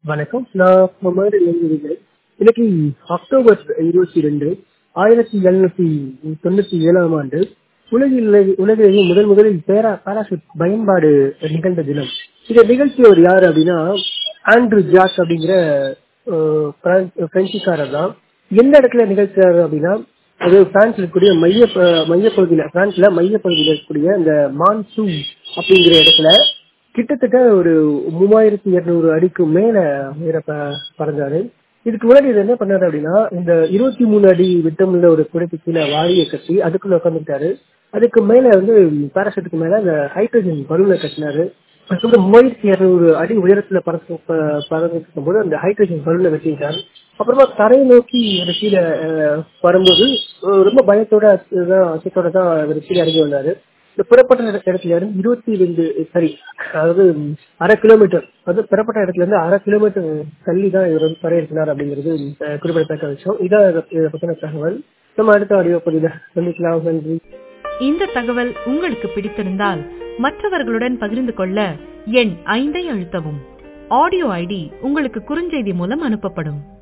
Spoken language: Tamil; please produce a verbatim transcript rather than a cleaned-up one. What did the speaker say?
வணக்கம். நான் முகமது எழுதுகிறேன். இன்னைக்கு அக்டோபர் இருபத்தி ரெண்டு ஆயிரத்தி எழுநூத்தி தொண்ணூத்தி ஏழாம் ஆண்டு உலகில் உலகிலேயே முதல் முதலில் பேரா பாராசூட் பயன்பாடு நிகழ்ந்த தினம். இந்த நிகழ்ச்சியோர் யாரு அப்படின்னா ஆண்ட்ரூ ஜாக் அப்படிங்கிற பிரெஞ்சுக்காரர் தான். எந்த இடத்துல நிகழ்ச்சியாரு அப்படின்னா அது பிரான்ஸ்ல இருக்கக்கூடிய மைய மையப்பகுதியில பிரான்ஸ்ல மையப்பகுதியில் இருக்கக்கூடிய இந்த மான்சூ அப்படிங்கிற இடத்துல கிட்டத்தட்ட ஒரு மூவாயிரத்தி இருநூறு அடிக்கு மேல உயர பறந்தாரு. இதுக்கு முன்னாடி இது என்ன பண்ணாரு அப்படின்னா இந்த இருபத்தி மூணு அடி விட்டமுள்ள ஒரு குடைக்கு கீழே வாரியை கட்டி அதுக்குள்ள உட்காந்துட்டாரு. அதுக்கு மேல வந்து பாராசூட்டுக்கு மேல அந்த ஹைட்ரஜன் பலூனை கட்டினாரு. அதுக்கப்புறம் மூவாயிரத்தி இருநூறு அடி உயரத்துல பறந்து பறந்துருக்கும் போது அந்த ஹைட்ரஜன் பலூனை வெட்டிட்டாரு. அப்புறமா தரையை நோக்கி ஒரு கீழே வரும்போது ரொம்ப பயத்தோட அச்சத்தோட தான் அவர் கீழே இறங்கி வந்தாரு. இந்த புறப்பட்ட இடத்துல இருந்து இருபத்தி ரெண்டு சரி அதாவது அரை கிலோமீட்டர் அது புறப்பட்ட இடத்துல இருந்து அரை கிலோமீட்டர் தள்ளி தான் இவர் வந்து பறையிருக்கிறார் அப்படிங்கிறது குறிப்பிடத்தக்க விஷயம். இதான் இதை பத்தின தகவல். நம்ம அடுத்த ஆடியோ பதிவில் சந்திக்கலாம். நன்றி. இந்த தகவல் உங்களுக்கு பிடித்திருந்தால் மற்றவர்களுடன் பகிர்ந்து கொள்ள எண் ஐந்தை அழுத்தவும். ஆடியோ ஐடி உங்களுக்கு குறுஞ்செய்தி மூலம் அனுப்பப்படும்.